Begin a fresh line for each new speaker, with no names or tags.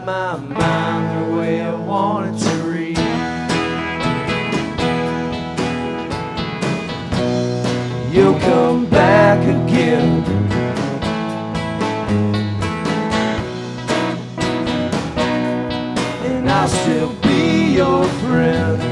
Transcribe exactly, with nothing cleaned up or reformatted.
my mind the way I want it to read. You'll come back again, and I'll still be your friend.